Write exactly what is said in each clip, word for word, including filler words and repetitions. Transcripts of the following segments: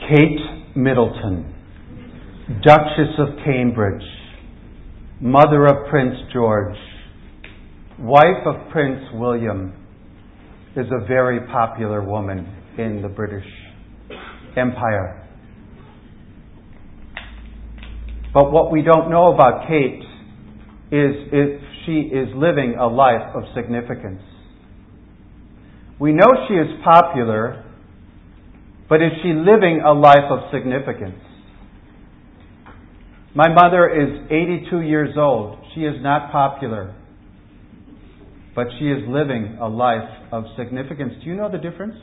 Kate Middleton, Duchess of Cambridge, mother of Prince George, wife of Prince William, is a very popular woman in the British Empire. But what we don't know about Kate is if she is living a life of significance. We know she is popular, but is she living a life of significance? My mother is eighty-two years old. She is not popular, but she is living a life of significance. Do you know the difference?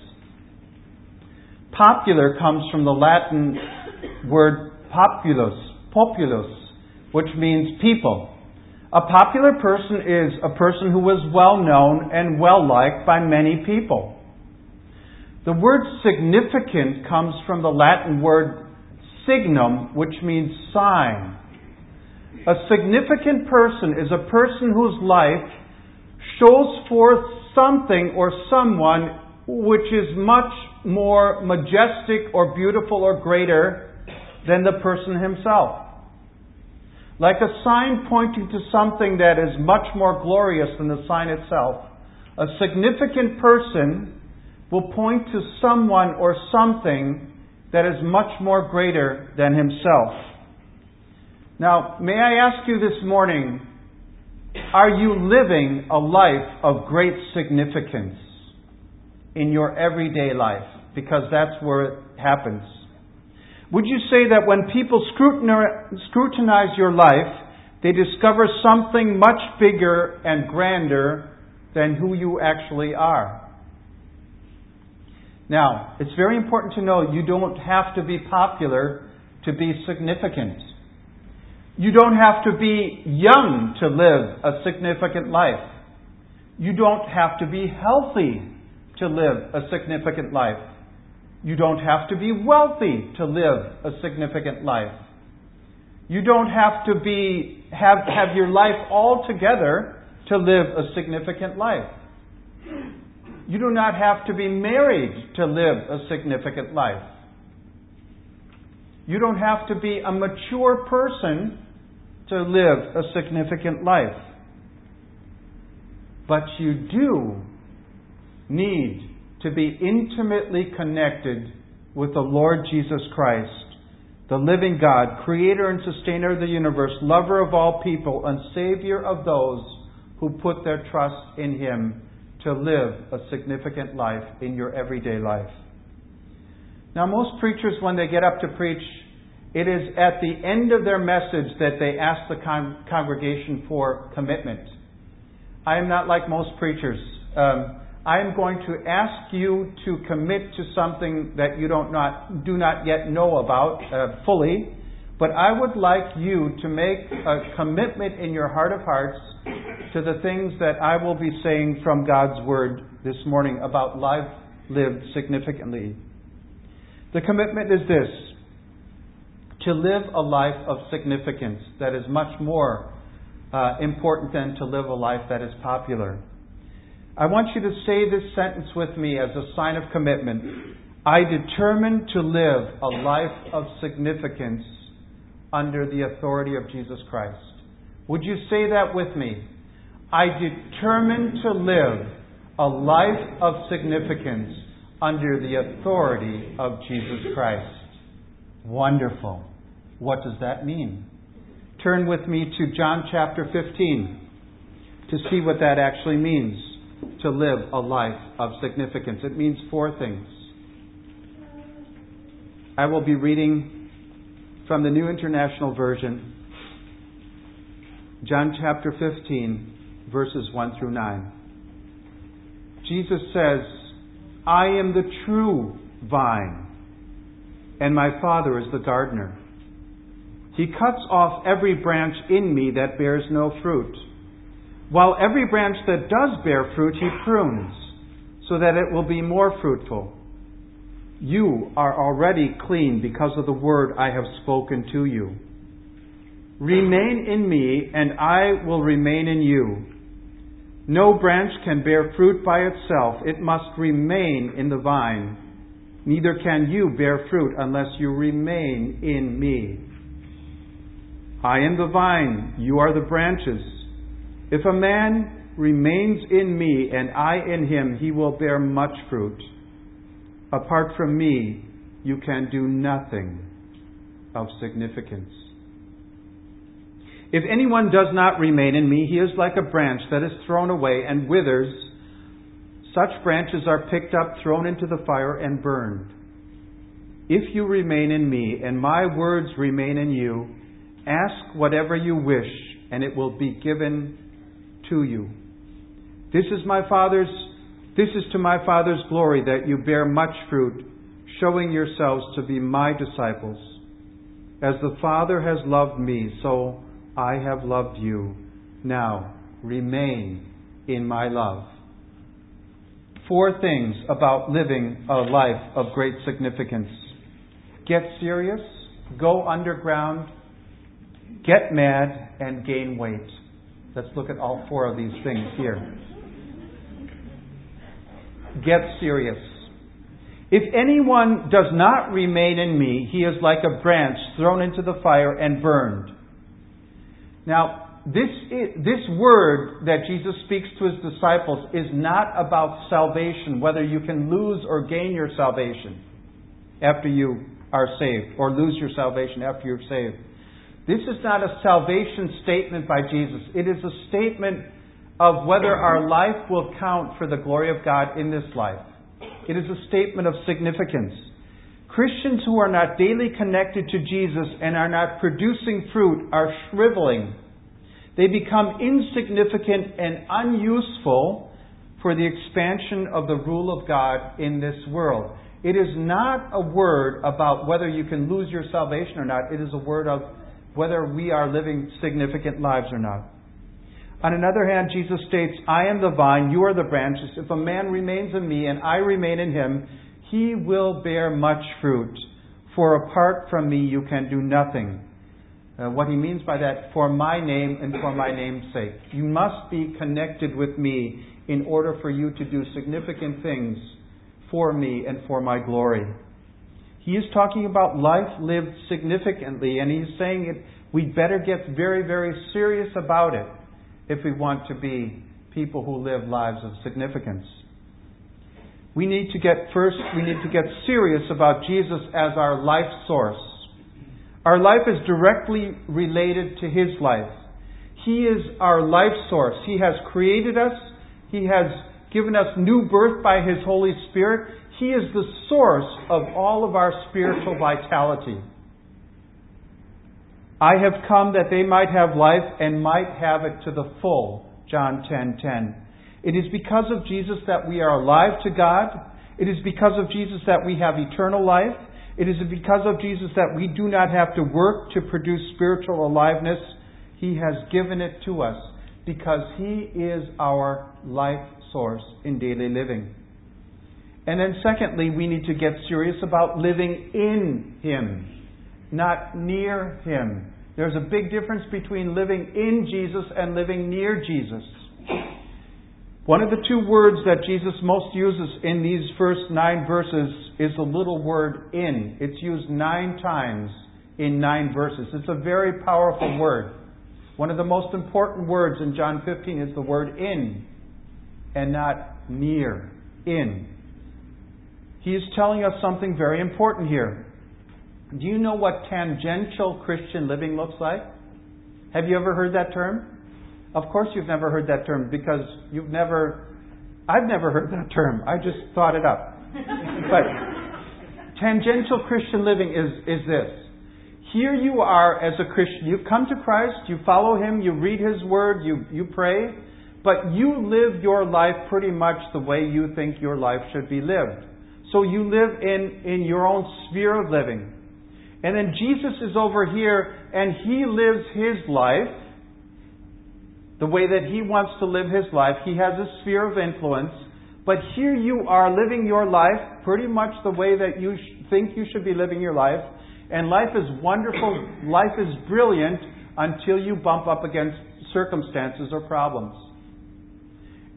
Popular comes from the Latin word populus, populus, which means people. A popular person is a person who is well known and well liked by many people. The word significant comes from the Latin word signum, which means sign. A significant person is a person whose life shows forth something or someone which is much more majestic or beautiful or greater than the person himself. Like a sign pointing to something that is much more glorious than the sign itself, a significant person will point to someone or something that is much more greater than himself. Now, may I ask you this morning, are you living a life of great significance in your everyday life? Because that's where it happens. Would you say that when people scrutinize your life, they discover something much bigger and grander than who you actually are? Now, it's very important to know you don't have to be popular to be significant. You don't have to be young to live a significant life. You don't have to be healthy to live a significant life. You don't have to be wealthy to live a significant life. You don't have to be have, have your life all together to live a significant life. You do not have to be married to live a significant life. You don't have to be a mature person to live a significant life. But you do need to be intimately connected with the Lord Jesus Christ, the living God, creator and sustainer of the universe, lover of all people, and savior of those who put their trust in Him to live a significant life in your everyday life. Now, most preachers, when they get up to preach, it is at the end of their message that they ask the con- congregation for commitment. I am not like most preachers. Um, I am going to ask you to commit to something that you don't not, do not yet know about uh, fully, but I would like you to make a commitment in your heart of hearts to the things that I will be saying from God's Word this morning about life lived significantly. The commitment is this: to live a life of significance that is much more uh, important than to live a life that is popular. I want you to say this sentence with me as a sign of commitment. I determine to live a life of significance under the authority of Jesus Christ. Would you say that with me? I determine to live a life of significance under the authority of Jesus Christ. Wonderful. What does that mean? Turn with me to John chapter fifteen to see what that actually means, to live a life of significance. It means four things. I will be reading from the New International Version, John chapter fifteen, verses one through nine. Jesus says, I am the true vine, and my Father is the gardener. He cuts off every branch in me that bears no fruit, while every branch that does bear fruit He prunes, so that it will be more fruitful. You are already clean because of the word I have spoken to you. Remain in me, and I will remain in you. No branch can bear fruit by itself. It must remain in the vine. Neither can you bear fruit unless you remain in me. I am the vine, you are the branches. If a man remains in me and I in him, he will bear much fruit. Apart from me, you can do nothing of significance. If anyone does not remain in me, he is like a branch that is thrown away and withers. Such branches are picked up, thrown into the fire, and burned. If you remain in me, and my words remain in you, ask whatever you wish, and it will be given to you. This is my Father's, this is to my Father's glory that you bear much fruit, showing yourselves to be my disciples. As the Father has loved me, so I have loved you. Now, remain in my love. Four things about living a life of great significance. Get serious, go underground, get mad, and gain weight. Let's look at all four of these things here. Get serious. If anyone does not remain in me, he is like a branch thrown into the fire and burned. Now, this is, this word that Jesus speaks to his disciples is not about salvation, whether you can lose or gain your salvation after you are saved, or lose your salvation after you're saved. This is not a salvation statement by Jesus. It is a statement of whether our life will count for the glory of God in this life. It is a statement of significance. Christians who are not daily connected to Jesus and are not producing fruit are shriveling. They become insignificant and unuseful for the expansion of the rule of God in this world. It is not a word about whether you can lose your salvation or not. It is a word of whether we are living significant lives or not. On another hand, Jesus states, I am the vine, you are the branches. If a man remains in me and I remain in him, he will bear much fruit. For apart from me, you can do nothing. Uh, what he means by that, for my name and for my name's sake. You must be connected with me in order for you to do significant things for me and for my glory. He is talking about life lived significantly, and he's saying it, we'd better get very, very serious about it if we want to be people who live lives of significance. We need to get first, we need to get serious about Jesus as our life source. Our life is directly related to his life. He is our life source. He has created us. He has given us new birth by his Holy Spirit. He is the source of all of our spiritual vitality. I have come that they might have life and might have it to the full. John ten ten. It is because of Jesus that we are alive to God. It is because of Jesus that we have eternal life. It is because of Jesus that we do not have to work to produce spiritual aliveness. He has given it to us because he is our life source in daily living. And then secondly, we need to get serious about living in him, not near him. There's a big difference between living in Jesus and living near Jesus. One of the two words that Jesus most uses in these first nine verses is the little word in. It's used nine times in nine verses. It's a very powerful word. One of the most important words in John fifteen is the word in and not near. In. He is telling us something very important here. Do you know what tangential Christian living looks like? Have you ever heard that term? Of course you've never heard that term because you've never... I've never heard that term. I just thought it up. But tangential Christian living is, is this. Here you are as a Christian. You've come to Christ. You follow him. You read his word. You, you pray. But you live your life pretty much the way you think your life should be lived. So you live in, in your own sphere of living. And then Jesus is over here and he lives his life the way that he wants to live his life. He has a sphere of influence. But here you are living your life pretty much the way that you sh- think you should be living your life. And life is wonderful. Life is brilliant until you bump up against circumstances or problems.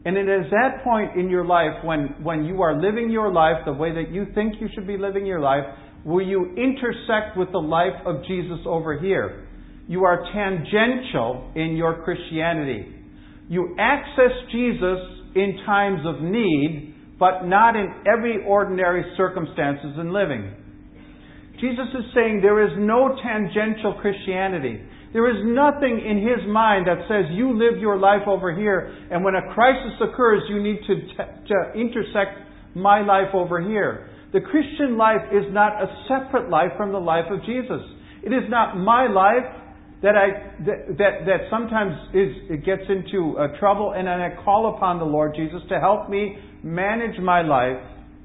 And it is that point in your life when, when you are living your life the way that you think you should be living your life, where you intersect with the life of Jesus over here. You are tangential in your Christianity. You access Jesus in times of need, but not in every ordinary circumstances in living. Jesus is saying there is no tangential Christianity. There is nothing in His mind that says you live your life over here, and when a crisis occurs, you need to, t- to intersect my life over here. The Christian life is not a separate life from the life of Jesus. It is not my life that I that that, that sometimes is it gets into uh, trouble, and then I call upon the Lord Jesus to help me manage my life.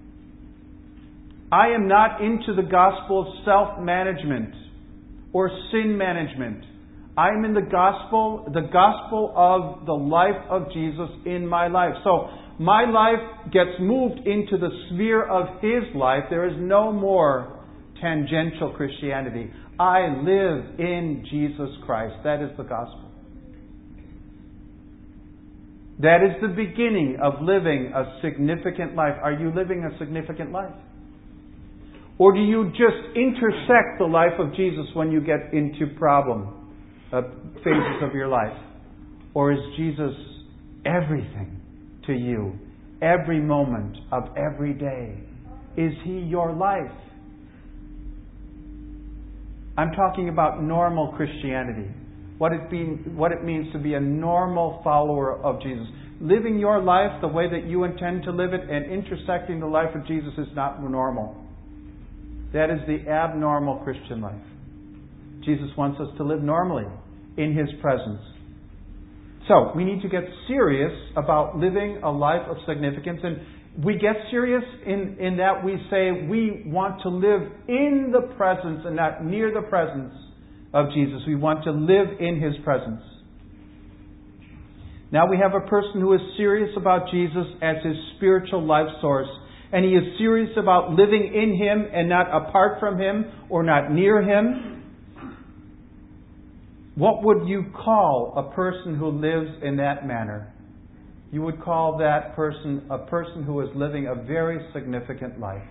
I am not into the gospel of self-management or sin management. I am in the gospel, the gospel of the life of Jesus in my life. So my life gets moved into the sphere of His life. There is no more tangential Christianity. I live in Jesus Christ. That is the gospel. That is the beginning of living a significant life. Are you living a significant life? Or do you just intersect the life of Jesus when you get into problem uh, phases of your life? Or is Jesus everything to you, every moment of every day? Is He your life? I'm talking about normal Christianity. What it, be, what it means to be a normal follower of Jesus. Living your life the way that you intend to live it and intersecting the life of Jesus is not normal. That is the abnormal Christian life. Jesus wants us to live normally in His presence. So, we need to get serious about living a life of significance. And we get serious in, in that we say we want to live in the presence and not near the presence of Jesus. We want to live in His presence. Now we have a person who is serious about Jesus as his spiritual life source. And he is serious about living in Him and not apart from Him or not near Him. What would you call a person who lives in that manner? You would call that person a person who is living a very significant life.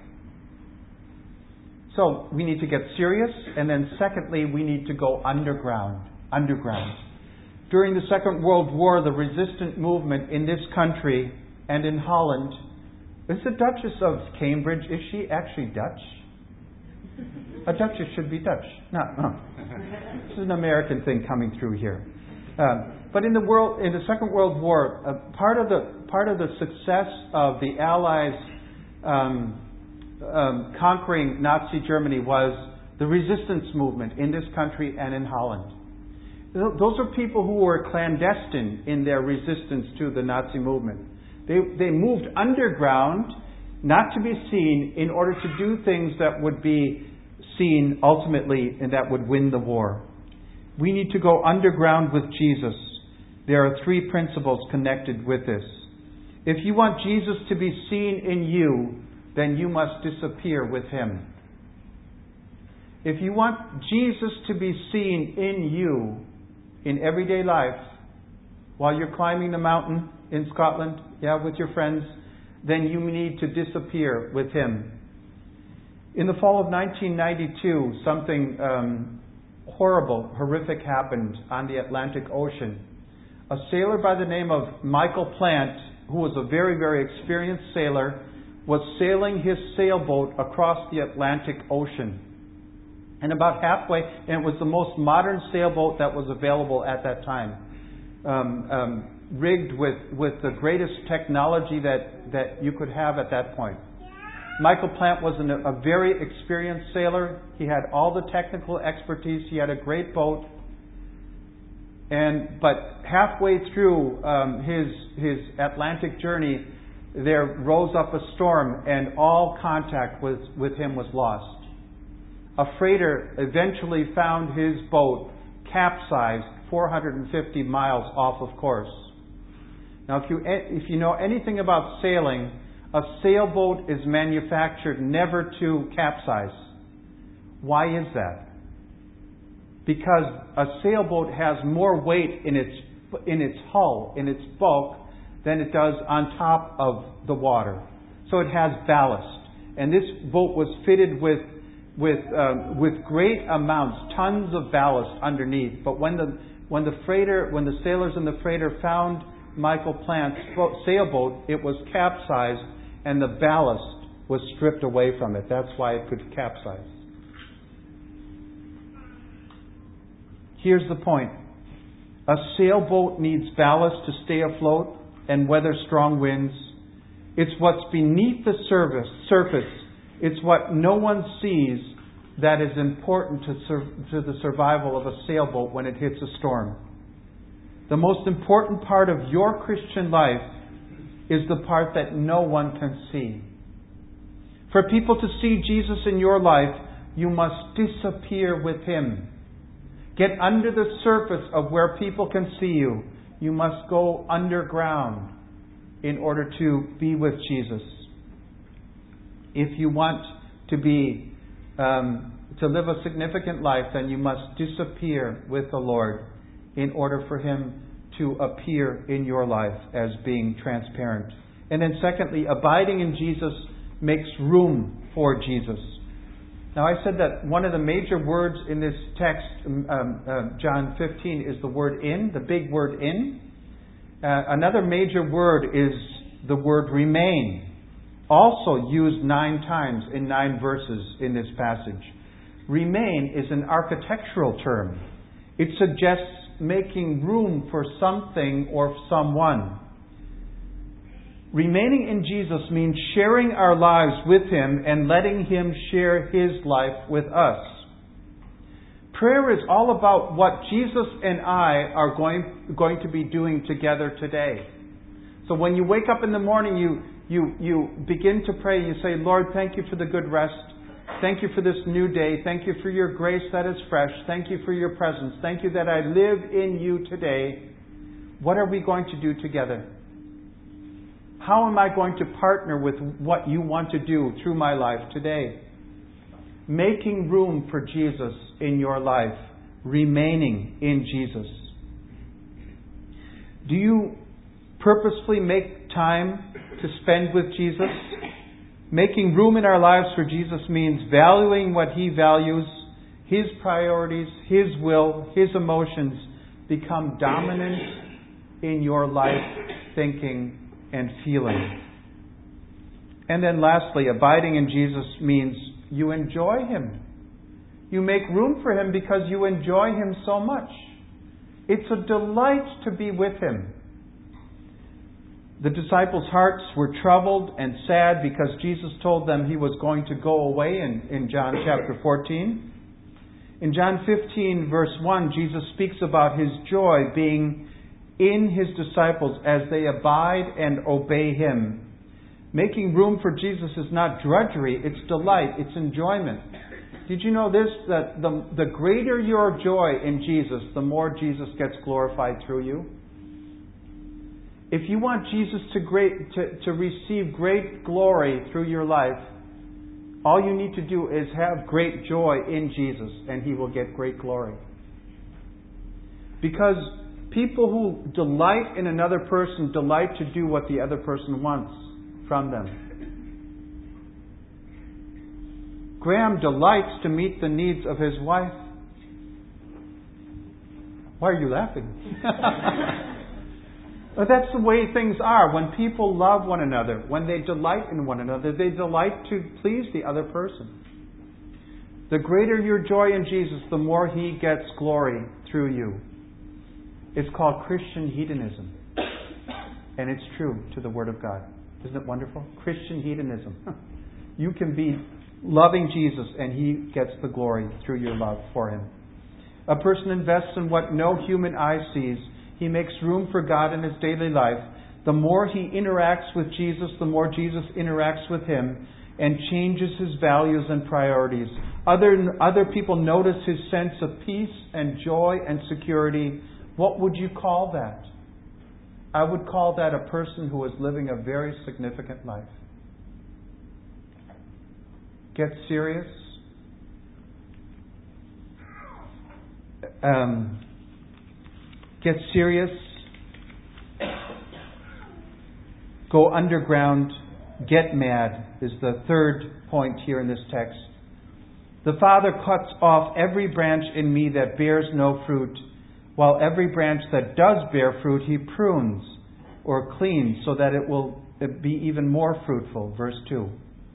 So we need to get serious, and then secondly, we need to go underground. Underground. During the Second World War, the resistant movement in this country and in Holland. Is the Duchess of Cambridge, is she actually Dutch? A duchess should be Dutch. No, no. This is an American thing coming through here. Um, but in the world, in the Second World War, uh, part of the part of the success of the Allies um, um, conquering Nazi Germany was the resistance movement in this country and in Holland. Those are people who were clandestine in their resistance to the Nazi movement. They they moved underground, not to be seen, in order to do things that would be seen ultimately and that would win the war. We need to go underground with Jesus. There are three principles connected with this. If you want Jesus to be seen in you, then you must disappear with Him. If you want Jesus to be seen in you in everyday life, while you're climbing the mountain in Scotland, yeah, with your friends, then you need to disappear with Him. In the fall of nineteen ninety-two, something um, horrible, horrific happened on the Atlantic Ocean. A sailor by the name of Michael Plant, who was a very, very experienced sailor, was sailing his sailboat across the Atlantic Ocean. And about halfway, and it was the most modern sailboat that was available at that time. Um, um, rigged with, with the greatest technology that, that you could have at that point. Michael Plant was an, a very experienced sailor. He had all the technical expertise. He had a great boat. And but halfway through um, his his Atlantic journey, there rose up a storm, and all contact with, with him was lost. A freighter eventually found his boat capsized four hundred fifty miles off of course. Now, if you if you know anything about sailing, a sailboat is manufactured never to capsize. Why is that? Because a sailboat has more weight in its in its hull, in its bulk, than it does on top of the water. So it has ballast. And this boat was fitted with with um, with great amounts, tons of ballast underneath. But when the when the freighter, when the sailors in the freighter found Michael Plant's sailboat, it was capsized and the ballast was stripped away from it. That's why it could capsize. Here's the point. A sailboat needs ballast to stay afloat and weather strong winds. It's what's beneath the surface. surface. It's what no one sees that is important to, sur- to the survival of a sailboat when it hits a storm. The most important part of your Christian life is the part that no one can see. For people to see Jesus in your life, you must disappear with Him. Get under the surface of where people can see you. You must go underground in order to be with Jesus. If you want to be um, to live a significant life, then you must disappear with the Lord in order for Him to appear in your life as being transparent. And then secondly, abiding in Jesus makes room for Jesus. Now I said that one of the major words in this text, um, uh, John fifteen, is the word in, the big word in. Uh, another major word is the word remain, also used nine times in nine verses in this passage. Remain is an architectural term. It suggests making room for something or someone. Remaining in Jesus means sharing our lives with Him and letting Him share His life with us. Prayer is all about what Jesus and I are going, going to be doing together today. So when you wake up in the morning, you, you, you begin to pray. You say, Lord, thank you for the good rest. Thank you for this new day. Thank you for your grace that is fresh. Thank you for your presence. Thank you that I live in you today. What are we going to do together? How am I going to partner with what you want to do through my life today? Making room for Jesus in your life. Remaining in Jesus. Do you purposefully make time to spend with Jesus? Making room in our lives for Jesus means valuing what He values, His priorities, His will, His emotions become dominant in your life, thinking, and feeling. And then lastly, abiding in Jesus means you enjoy Him. You make room for Him because you enjoy Him so much. It's a delight to be with Him. The disciples' hearts were troubled and sad because Jesus told them He was going to go away in, in John chapter fourteen. In John fifteen verse one, Jesus speaks about His joy being in His disciples as they abide and obey Him. Making room for Jesus is not drudgery, it's delight, it's enjoyment. Did you know this? That the, the greater your joy in Jesus, the more Jesus gets glorified through you. If you want Jesus to, great, to, to receive great glory through your life, all you need to do is have great joy in Jesus, and He will get great glory. Because people who delight in another person delight to do what the other person wants from them. Graham delights to meet the needs of his wife. Why are you laughing? But that's the way things are. When people love one another, when they delight in one another, they delight to please the other person. The greater your joy in Jesus, the more He gets glory through you. It's called Christian hedonism. And it's true to the Word of God. Isn't it wonderful? Christian hedonism. You can be loving Jesus and He gets the glory through your love for Him. A person invests in what no human eye sees. He makes room for God in his daily life. The more he interacts with Jesus, the more Jesus interacts with him and changes his values and priorities. Other, other people notice his sense of peace and joy and security. What would you call that? I would call that a person who is living a very significant life. Get serious. Um, get serious Go underground, get mad, is the third point here in this text. The Father cuts off every branch in me that bears no fruit, while every branch that does bear fruit He prunes or cleans so that it will be even more fruitful. Verse two.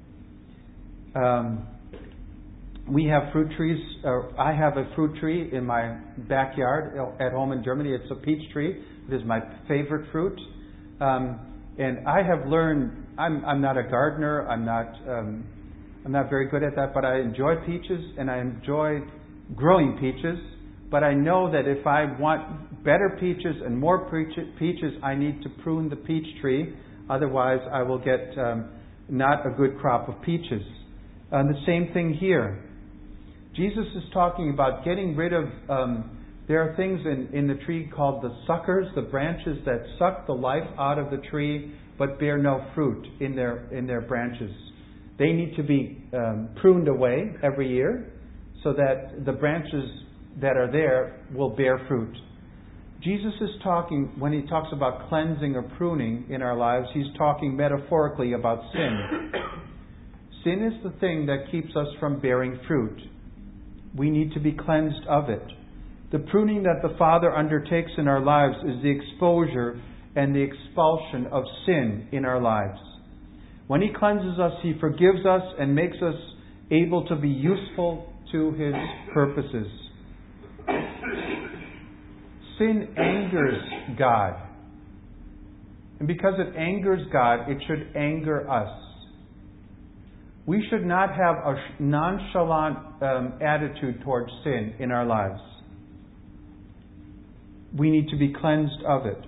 Um, we have fruit trees. Uh, I have a fruit tree in my backyard at home in Germany. It's a peach tree. It is my favorite fruit. Um, and I have learned, I'm, I'm not a gardener. I'm not, um, I'm not very good at that, but I enjoy peaches and I enjoy growing peaches. But I know that if I want better peaches and more peaches, I need to prune the peach tree. Otherwise, I will get um, not a good crop of peaches. And the same thing here. Jesus is talking about getting rid of, um, there are things in, in the tree called the suckers, the branches that suck the life out of the tree but bear no fruit in their in their branches. They need to be um, pruned away every year so that the branches that are there will bear fruit. Jesus is talking, when He talks about cleansing or pruning in our lives, He's talking metaphorically about sin. Sin is the thing that keeps us from bearing fruit. We need to be cleansed of it. The pruning that the Father undertakes in our lives is the exposure and the expulsion of sin in our lives. When He cleanses us, He forgives us and makes us able to be useful to His purposes. Sin angers God. And because it angers God, it should anger us. We should not have a nonchalant um, attitude towards sin in our lives. We need to be cleansed of it.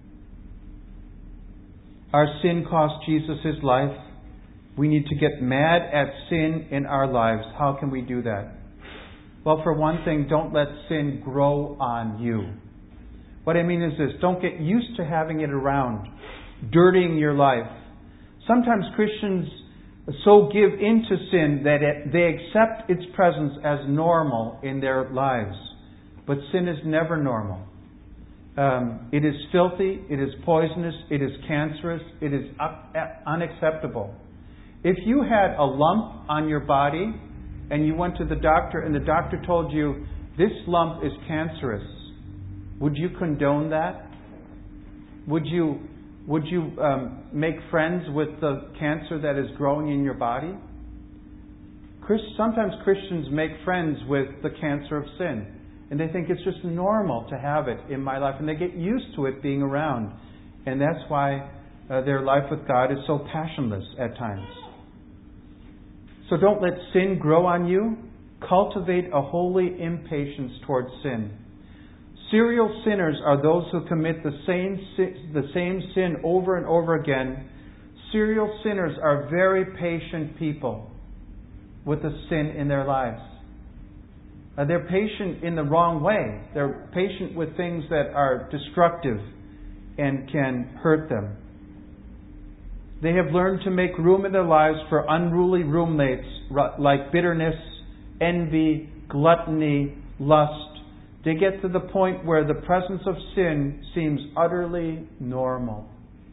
Our sin cost Jesus His life. We need to get mad at sin in our lives. How can we do that? Well, for one thing, don't let sin grow on you. What I mean is this: don't get used to having it around, dirtying your life. Sometimes Christians so give into sin that it, they accept its presence as normal in their lives. But sin is never normal. Um, it is filthy, it is poisonous, it is cancerous, it is up, unacceptable. If you had a lump on your body and you went to the doctor and the doctor told you, this lump is cancerous, would you condone that? Would you would you um, make friends with the cancer that is growing in your body? Christ, sometimes Christians make friends with the cancer of sin, and they think it's just normal to have it in my life, and they get used to it being around, and that's why uh, their life with God is so passionless at times. So don't let sin grow on you. Cultivate a holy impatience towards sin. Serial sinners are those who commit the same sin, the same sin over and over again. Serial sinners are very patient people with the sin in their lives. Uh, they're patient in the wrong way. They're patient with things that are destructive and can hurt them. They have learned to make room in their lives for unruly roommates like bitterness, envy, gluttony, lust. They get to the point where the presence of sin seems utterly normal.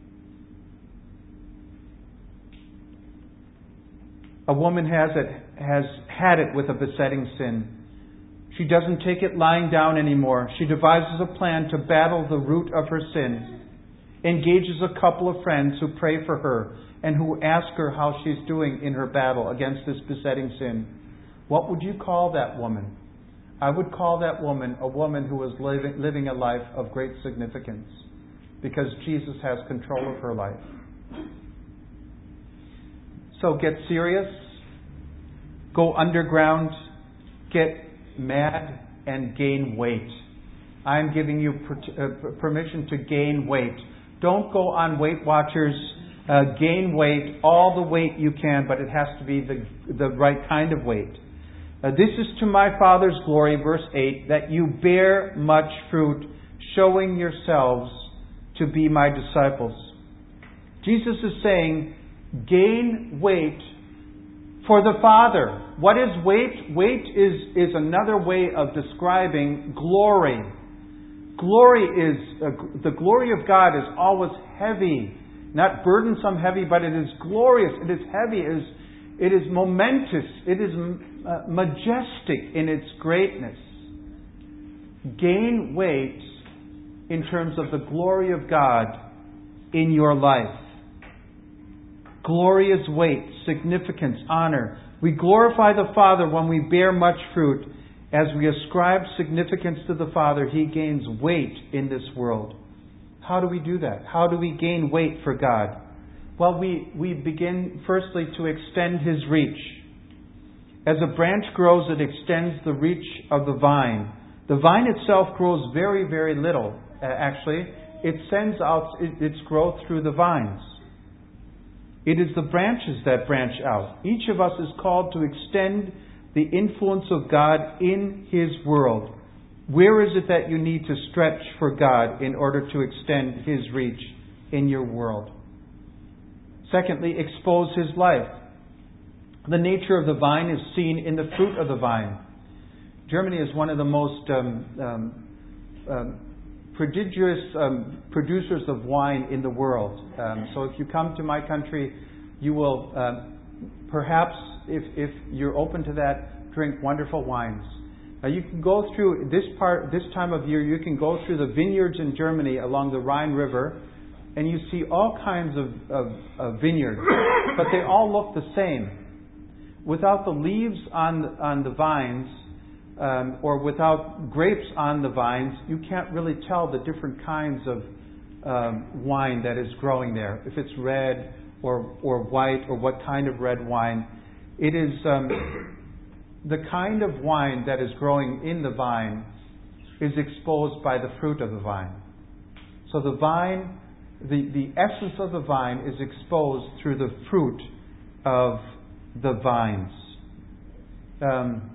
A woman has it, has had it with a besetting sin. She doesn't take it lying down anymore. She devises a plan to battle the root of her sin. Engages a couple of friends who pray for her and who ask her how she's doing in her battle against this besetting sin. What would you call that woman? I would call that woman a woman who is living, living a life of great significance, because Jesus has control of her life. So get serious, go underground, get mad, and gain weight. I'm giving you per- uh, permission to gain weight. Don't go on Weight Watchers. Uh, gain weight, all the weight you can, but it has to be the, the right kind of weight. Uh, this is to my Father's glory, verse eight, that you bear much fruit, showing yourselves to be my disciples. Jesus is saying, gain weight for the Father. What is weight? Weight is, is another way of describing glory. Glory is, uh, the glory of God is always heavy. not burdensome heavy, but it is glorious. It is heavy. It is, it is momentous. It is uh, majestic in its greatness. Gain weight in terms of the glory of God in your life. Glorious weight, significance, honor. We glorify the Father when we bear much fruit. As we ascribe significance to the Father, He gains weight in this world. How do we do that? How do we gain weight for God? Well, we, we begin firstly to extend His reach. As a branch grows, it extends the reach of the vine. The vine itself grows very, very little, uh, actually. It sends out its growth through the vines. It is the branches that branch out. Each of us is called to extend the influence of God in His world. Where is it that you need to stretch for God in order to extend His reach in your world? Secondly, expose His life. The nature of the vine is seen in the fruit of the vine. Germany is one of the most um, um, um, prodigious um, producers of wine in the world. Um, so if you come to my country, you will uh, perhaps, if, if you're open to that, drink wonderful wines. Now you can go through this part, this time of year, you can go through the vineyards in Germany along the Rhine River, and you see all kinds of, of, of vineyards, but they all look the same. Without the leaves on on the vines, um, or without grapes on the vines, you can't really tell the different kinds of um, wine that is growing there. If it's red or or white, or what kind of red wine. It is um, the kind of wine that is growing in the vine is exposed by the fruit of the vine. So the vine, the, the essence of the vine is exposed through the fruit of the vines. Um,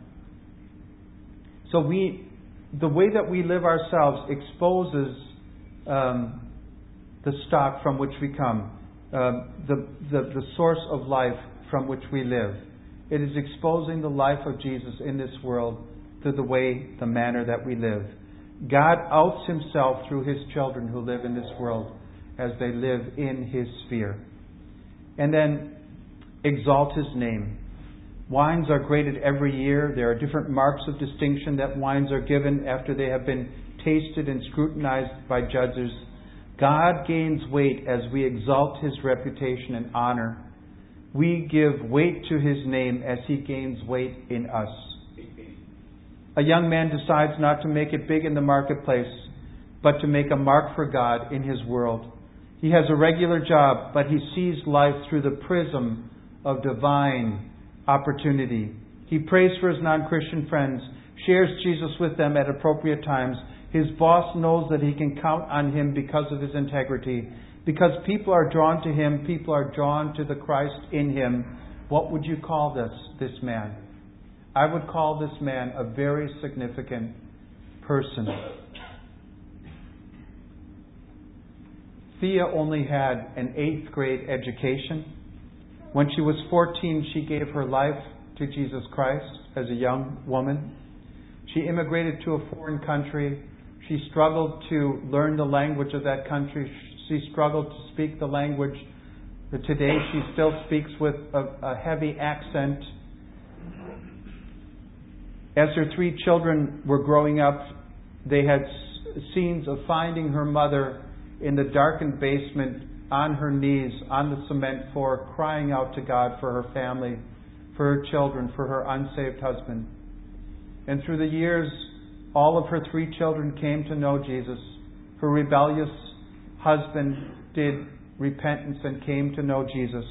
so we, the way that we live ourselves exposes um, the stock from which we come, uh, the, the the source of life from which we live. It is exposing the life of Jesus in this world through the way, the manner that we live. God outs Himself through His children who live in this world as they live in His sphere. And then exalt His name. Wines are graded every year. There are different marks of distinction that wines are given after they have been tasted and scrutinized by judges. God gains weight as we exalt His reputation and honor. We give weight to His name as He gains weight in us. A young man decides not to make it big in the marketplace, but to make a mark for God in his world. He has a regular job, but he sees life through the prism of divine opportunity. He prays for his non-Christian friends, shares Jesus with them at appropriate times. His boss knows that he can count on him because of his integrity. Because people are drawn to him, people are drawn to the Christ in him. What would you call this, this man? I would call this man a very significant person. Thea only had an eighth grade education. When she was fourteen, she gave her life to Jesus Christ as a young woman. She immigrated to a foreign country. She struggled to learn the language of that country. She struggled to speak the language. But today she still speaks with a, a heavy accent. As her three children were growing up, they had scenes of finding her mother in the darkened basement, on her knees, on the cement floor, crying out to God for her family, for her children, for her unsaved husband. And through the years, all of her three children came to know Jesus. Her rebellious husband did repentance and came to know Jesus.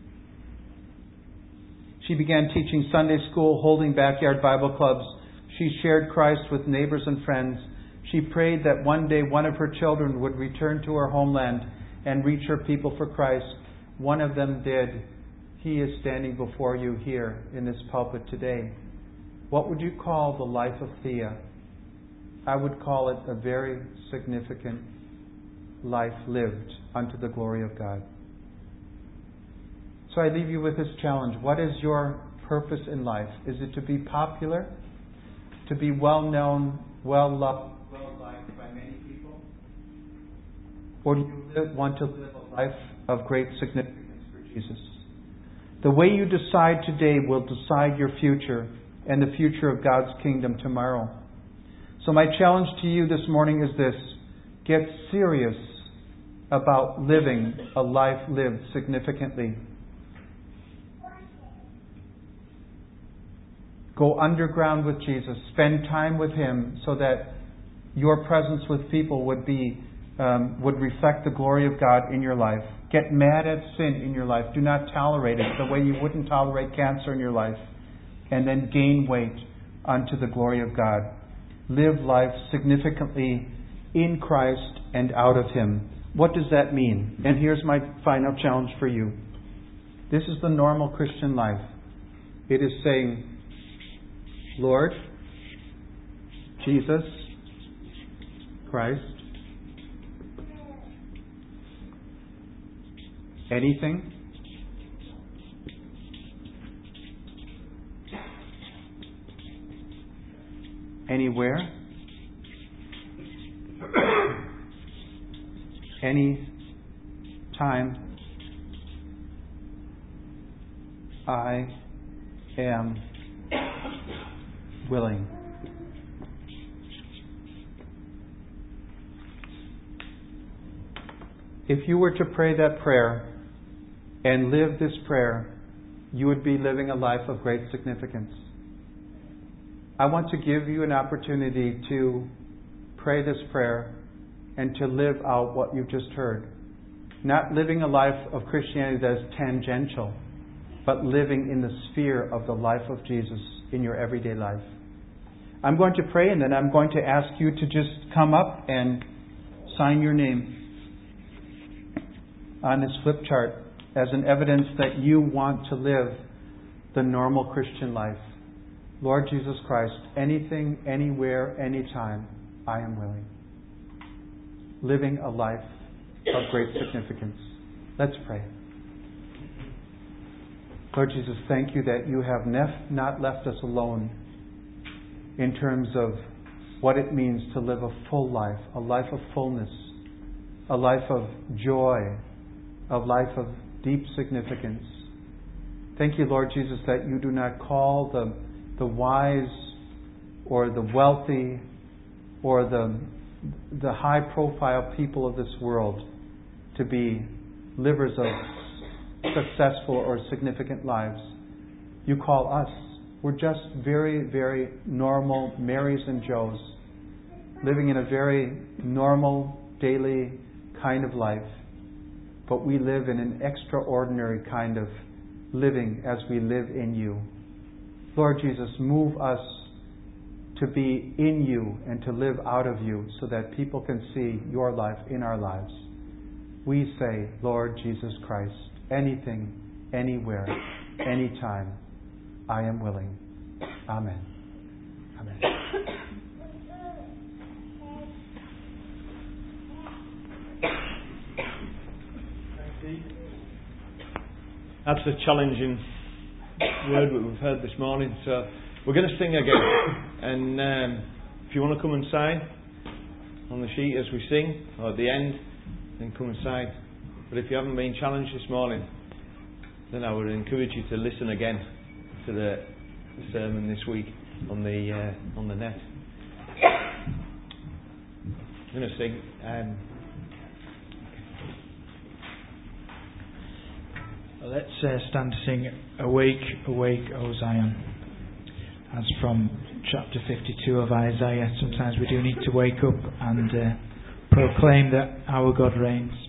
She began teaching Sunday school, holding backyard Bible clubs. She shared Christ with neighbors and friends. She prayed that one day one of her children would return to her homeland and reach her people for Christ. One of them did. He is standing before you here in this pulpit today. What would you call the life of Thea? I would call it a very significant life lived unto the glory of God. So I leave you with this challenge. What is your purpose in life? Is it to be popular? To be well known, well loved, well liked by many people? Or do you live, want to live a life of great significance for Jesus. The way you decide today will decide your future and the future of God's kingdom tomorrow. So my challenge to you this morning is this: get serious about living a life lived significantly. Go underground with Jesus. Spend time with Him so that your presence with people would be um, would reflect the glory of God in your life. Get mad at sin in your life. Do not tolerate it the way you wouldn't tolerate cancer in your life. And then gain weight unto the glory of God. Live life significantly in Christ and out of Him. What does that mean? And here's my final challenge for you. This is the normal Christian life. It is saying, Lord, Jesus, Christ, anything, anywhere, any time, I am willing. If you were to pray that prayer and live this prayer, you would be living a life of great significance. I want to give you an opportunity to pray this prayer and to live out what you've just heard. Not living a life of Christianity that is tangential, but living in the sphere of the life of Jesus in your everyday life. I'm going to pray, and then I'm going to ask you to just come up and sign your name on this flip chart as an evidence that you want to live the normal Christian life. Lord Jesus Christ, anything, anywhere, anytime, I am willing. Living a life of great significance. Let's pray. Lord Jesus, thank you that you have nef- not left us alone in terms of what it means to live a full life, a life of fullness, a life of joy, a life of deep significance. Thank you, Lord Jesus, that you do not call the, the wise or the wealthy or the, the high-profile people of this world to be livers of successful or significant lives. You call us. We're just very, very normal Marys and Joes, living in a very normal, daily kind of life. But we live in an extraordinary kind of living as we live in you. Lord Jesus, move us to be in you and to live out of you so that people can see your life in our lives. We say, Lord Jesus Christ, anything, anywhere, anytime, I am willing. Amen. Amen. That's a challenging word that we've heard this morning. So we're going to sing again. And um, if you want to come and sign on the sheet as we sing, or at the end, then come and sign. But if you haven't been challenged this morning, then I would encourage you to listen again to the, the sermon this week on the uh, on the net. I'm going to sing. Um, Let's uh, stand to sing Awake, Awake, O Zion. As from chapter fifty-two of Isaiah, sometimes we do need to wake up and uh, proclaim that our God reigns.